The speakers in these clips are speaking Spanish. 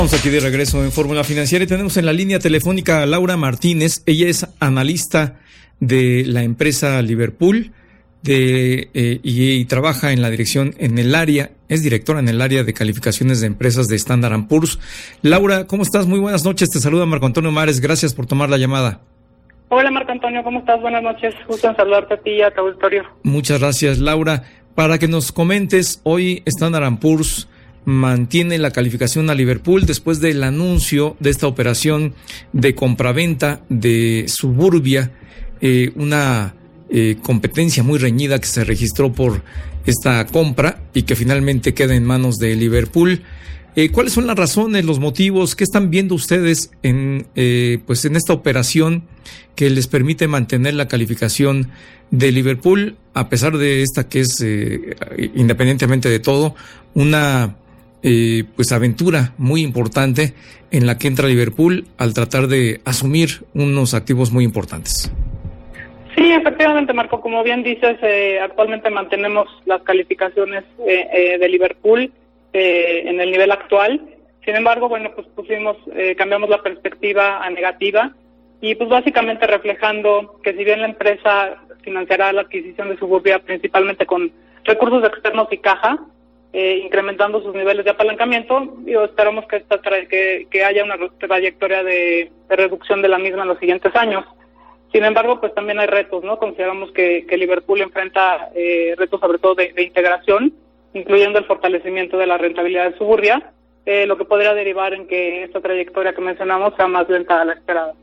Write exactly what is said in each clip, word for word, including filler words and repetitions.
Estamos aquí de regreso en Fórmula Financiera y tenemos en la línea telefónica a Laura Martínez. Ella es analista de la empresa Liverpool de, eh, y, y trabaja en la dirección, en el área, es directora en el área de calificaciones de empresas de Standard and Poor's. Laura, ¿cómo estás? Muy buenas noches. Te saluda Marco Antonio Mares. Gracias por tomar la llamada. Hola Marco Antonio, ¿cómo estás? Buenas noches. Gusto en saludarte a ti y a tu auditorio. Muchas gracias, Laura. Para que nos comentes, hoy Standard and Poor's mantiene la calificación a Liverpool después del anuncio de esta operación de compraventa de Suburbia, eh, una eh, competencia muy reñida que se registró por esta compra y que finalmente queda en manos de Liverpool. Eh, ¿Cuáles son las razones, los motivos? ¿Qué están viendo ustedes en, eh, pues en esta operación que les permite mantener la calificación de Liverpool, a pesar de esta que es, eh, independientemente de todo, una eh, pues aventura muy importante en la que entra Liverpool al tratar de asumir unos activos muy importantes? Sí, efectivamente, Marco, como bien dices, eh, actualmente mantenemos las calificaciones eh, eh, de Liverpool eh, en el nivel actual. Sin embargo, bueno, pues pusimos, eh, cambiamos la perspectiva a negativa y pues básicamente reflejando que si bien la empresa financiará la adquisición de Suburbia principalmente con recursos externos y caja, eh, incrementando sus niveles de apalancamiento, y esperamos que, esta tra- que, que haya una trayectoria de, de reducción de la misma en los siguientes años. Sin embargo, pues también hay retos, ¿no? Consideramos que, que Liverpool enfrenta eh, retos sobre todo de, de integración, incluyendo el fortalecimiento de la rentabilidad de Suburbia, eh, lo que podría derivar en que esta trayectoria que mencionamos sea más lenta de la esperada.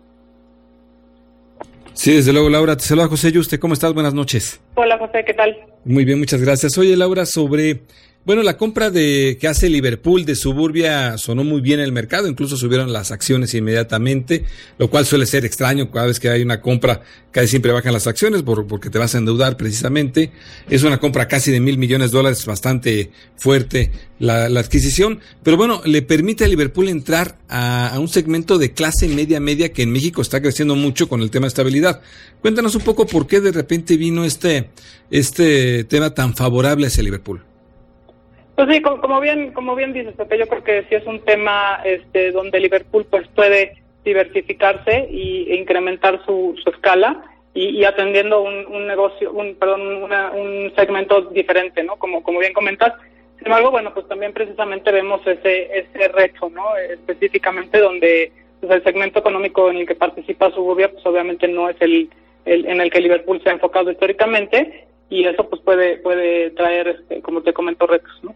Sí, desde luego, Laura. Te saluda José Yuste. ¿Cómo estás? Buenas noches. Hola, José, ¿qué tal? Muy bien, muchas gracias. Oye, Laura, sobre, bueno, la compra de que hace Liverpool de Suburbia sonó muy bien en el mercado, incluso subieron las acciones inmediatamente, lo cual suele ser extraño. Cada vez que hay una compra, casi siempre bajan las acciones por, porque te vas a endeudar precisamente. Es una compra casi de mil millones de dólares, bastante fuerte la, la adquisición, pero bueno, le permite a Liverpool entrar a, a un segmento de clase media-media que en México está creciendo mucho con el tema de estabilidad. Cuéntanos un poco por qué de repente vino este, este tema tan favorable hacia Liverpool. Pues sí, como, como bien como bien dices, porque yo creo que sí es un tema este donde Liverpool pues puede diversificarse y, e incrementar su, su escala y, y atendiendo un, un negocio, un perdón, una, un segmento diferente, ¿no? Como como bien comentas. Sin embargo, bueno, pues también precisamente vemos ese ese reto, ¿no? Específicamente donde pues, el segmento económico en el que participa Suburbia, pues obviamente no es el, el en el que Liverpool se ha enfocado históricamente, y eso pues puede puede traer, este, como te comento, retos, ¿no?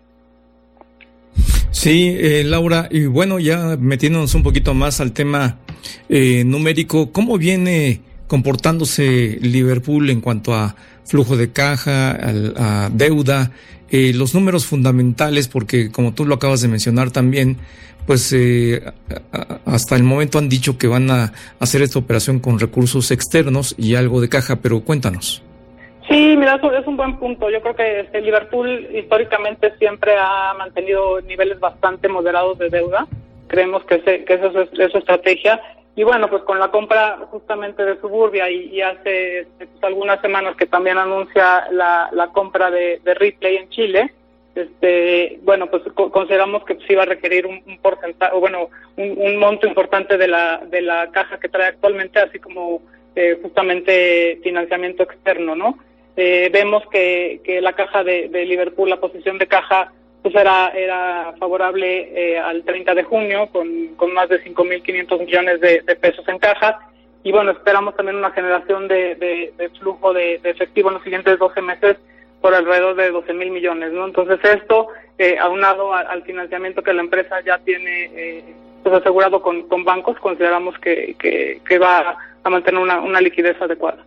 Sí, eh, Laura, y bueno, ya metiéndonos un poquito más al tema eh, numérico, ¿cómo viene comportándose Liverpool en cuanto a flujo de caja, a, a deuda, eh, los números fundamentales? Porque como tú lo acabas de mencionar también, pues eh, a, hasta el momento han dicho que van a hacer esta operación con recursos externos y algo de caja, pero cuéntanos. Sí, mira, eso es un buen punto. Yo creo que este, Liverpool históricamente siempre ha mantenido niveles bastante moderados de deuda. Creemos que, se, que esa es, es su estrategia. Y bueno, pues con la compra justamente de Suburbia y, y hace este, pues, algunas semanas que también anuncia la, la compra de, de Ripley en Chile, este, bueno, pues co- consideramos que sí va a requerir un, un porcentaje, o bueno, un, un monto importante de la, de la caja que trae actualmente, así como eh, justamente financiamiento externo, ¿no? Eh, vemos que, que la caja de, de Liverpool, la posición de caja, pues era era favorable eh, al treinta de junio, con, con más de cinco mil quinientos millones de, de pesos en caja, y bueno, esperamos también una generación de, de, de flujo de, de efectivo en los siguientes doce meses por alrededor de doce mil millones, ¿no? Entonces esto, eh, aunado a, al financiamiento que la empresa ya tiene eh, pues asegurado con, con bancos, consideramos que, que, que va a mantener una, una liquidez adecuada.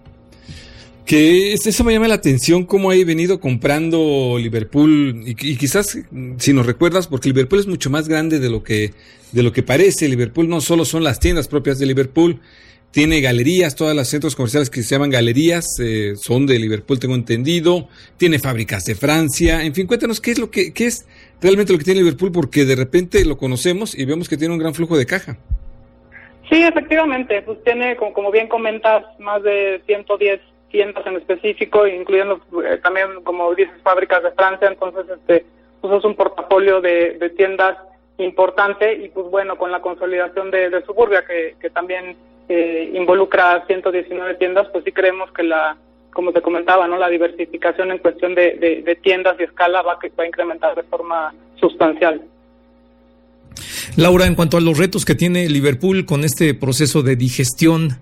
Que eso me llama la atención, cómo ha venido comprando Liverpool, y, y quizás si nos recuerdas, porque Liverpool es mucho más grande de lo que de lo que parece. Liverpool no solo son las tiendas propias de Liverpool, tiene galerías, todos los centros comerciales que se llaman galerías eh, son de Liverpool, tengo entendido, tiene fábricas de Francia, en fin, cuéntanos qué es lo que qué es realmente lo que tiene Liverpool, porque de repente lo conocemos y vemos que tiene un gran flujo de caja. Sí, efectivamente, pues tiene, como, como bien comentas, más de ciento diez tiendas en específico, incluyendo eh, también, como dices, fábricas de Francia. Entonces este pues es un portafolio de, de tiendas importante, y pues bueno, con la consolidación de, de Suburbia, que, que también eh, involucra ciento diecinueve tiendas, pues sí creemos que la, como te comentaba, ¿no?, la diversificación en cuestión de, de, de tiendas y escala va, va a incrementar de forma sustancial. Laura, en cuanto a los retos que tiene Liverpool con este proceso de digestión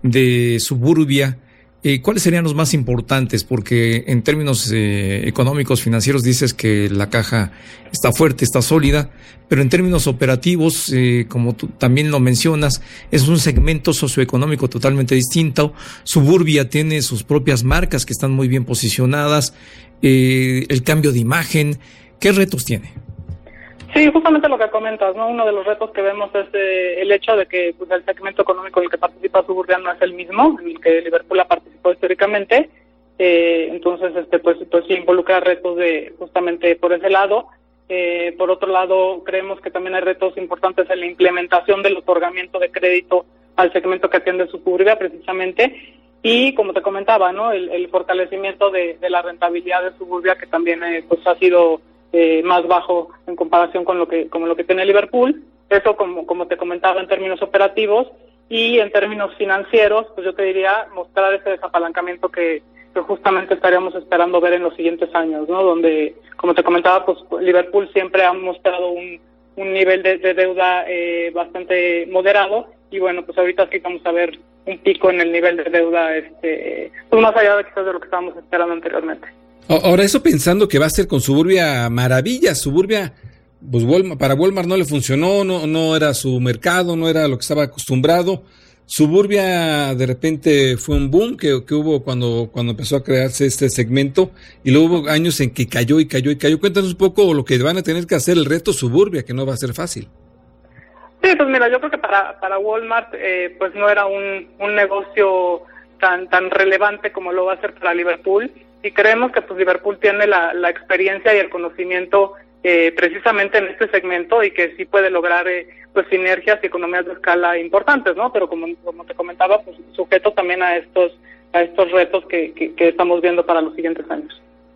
de Suburbia, Eh, ¿cuáles serían los más importantes? Porque en términos eh, económicos, financieros, dices que la caja está fuerte, está sólida, pero en términos operativos, eh, como tú también lo mencionas, es un segmento socioeconómico totalmente distinto. Suburbia tiene sus propias marcas que están muy bien posicionadas, eh, el cambio de imagen. ¿Qué retos tiene? Sí, justamente lo que comentas, ¿no? Uno de los retos que vemos es eh, el hecho de que pues, el segmento económico en el que participa Suburbia no es el mismo, en el que Liverpool ha participado históricamente. Eh, entonces, este, pues, pues sí involucra retos de justamente por ese lado. Eh, por otro lado, creemos que también hay retos importantes en la implementación del otorgamiento de crédito al segmento que atiende Suburbia, precisamente. Y como te comentaba, ¿no? El, el fortalecimiento de, de la rentabilidad de Suburbia, que también eh, pues ha sido Eh, más bajo en comparación con lo que con lo que tiene Liverpool. Eso, como como te comentaba, en términos operativos, y en términos financieros, pues yo te diría mostrar ese desapalancamiento que, que justamente estaríamos esperando ver en los siguientes años, ¿no? Donde, como te comentaba, pues Liverpool siempre ha mostrado un, un nivel de, de deuda eh, bastante moderado, y bueno, pues ahorita sí vamos a ver un pico en el nivel de deuda, este pues más allá de quizás de lo que estábamos esperando anteriormente. Ahora, eso pensando que va a ser con Suburbia maravilla. Suburbia, pues Walmart, para Walmart no le funcionó, no, no era su mercado, no era lo que estaba acostumbrado. Suburbia de repente fue un boom que, que hubo cuando, cuando empezó a crearse este segmento, y luego hubo años en que cayó y cayó y cayó. Cuéntanos un poco lo que van a tener que hacer el reto Suburbia, que no va a ser fácil. Sí, pues mira, yo creo que para, para Walmart eh, pues no era un, un negocio tan, tan relevante como lo va a ser para Liverpool. Y creemos que pues Liverpool tiene la, la experiencia y el conocimiento eh, precisamente en este segmento, y que sí puede lograr eh, pues sinergias y economías de escala importantes, ¿no? Pero como, como te comentaba, pues sujeto también a estos a estos retos que, que, que estamos viendo para los siguientes años.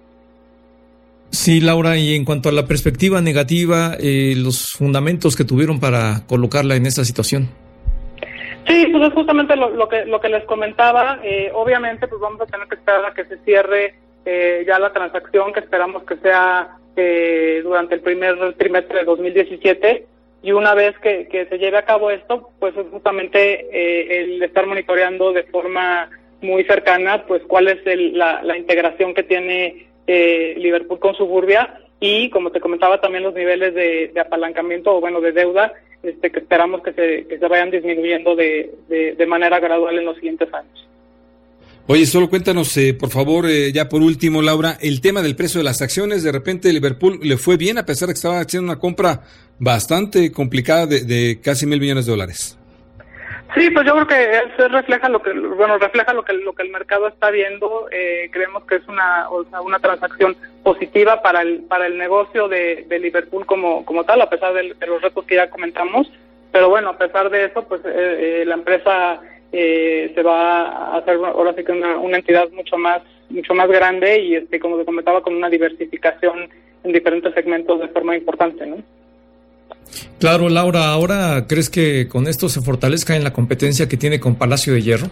Sí, Laura, y en cuanto a la perspectiva negativa, eh, los fundamentos que tuvieron para colocarla en esta situación. Sí, pues es justamente lo, lo que lo que les comentaba. Eh, obviamente, pues vamos a tener que esperar a que se cierre eh, ya la transacción, que esperamos que sea eh, durante el primer trimestre de dos mil diecisiete, y una vez que, que se lleve a cabo esto, pues es justamente eh, el estar monitoreando de forma muy cercana, pues cuál es el, la, la integración que tiene eh, Liverpool con Suburbia, y como te comentaba también los niveles de, de apalancamiento o bueno de deuda, este que esperamos que se que se vayan disminuyendo de, de, de manera gradual en los siguientes años. Oye, solo cuéntanos, eh, por favor, eh, ya por último, Laura, el tema del precio de las acciones. De repente Liverpool le fue bien, a pesar de que estaba haciendo una compra bastante complicada de, de casi mil millones de dólares. Sí, pues yo creo que eso refleja lo que bueno refleja lo que lo que el mercado está viendo. Eh, creemos que es una o sea, una transacción positiva para el para el negocio de, de Liverpool como como tal, a pesar de, de los retos que ya comentamos. Pero bueno, a pesar de eso, pues eh, eh, la empresa eh, se va a hacer ahora sí que una, una entidad mucho más mucho más grande, y este como te comentaba, con una diversificación en diferentes segmentos de forma importante, ¿no? Claro, Laura, ¿ahora crees que con esto se fortalezca en la competencia que tiene con Palacio de Hierro?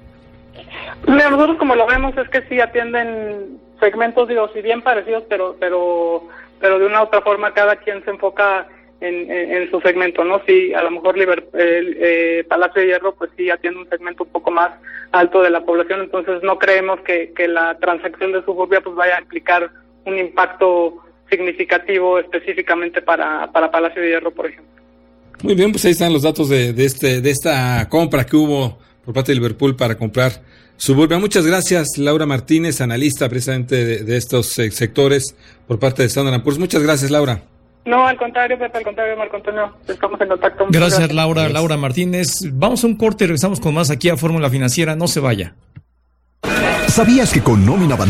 Mira, nosotros como lo vemos es que sí atienden segmentos, digo, si bien parecidos, pero pero pero de una u otra forma cada quien se enfoca en, en, en su segmento, ¿no? Sí, a lo mejor Liber, eh, eh, Palacio de Hierro pues sí atiende un segmento un poco más alto de la población, entonces no creemos que, que la transacción de Suburbia pues vaya a implicar un impacto significativo específicamente para, para Palacio de Hierro, por ejemplo. Muy bien, pues ahí están los datos de, de este de esta compra que hubo por parte de Liverpool para comprar Suburbia. Muchas gracias, Laura Martínez, analista precisamente de, de estos eh, sectores por parte de Standard and Poor's. Muchas gracias, Laura. No, al contrario, Pepe, al contrario, Marco Antonio, estamos en contacto. Gracias, gracias, Laura, gracias. Laura Martínez. Vamos a un corte y regresamos con más aquí a Fórmula Financiera. No se vaya. ¿Sabías que con nómina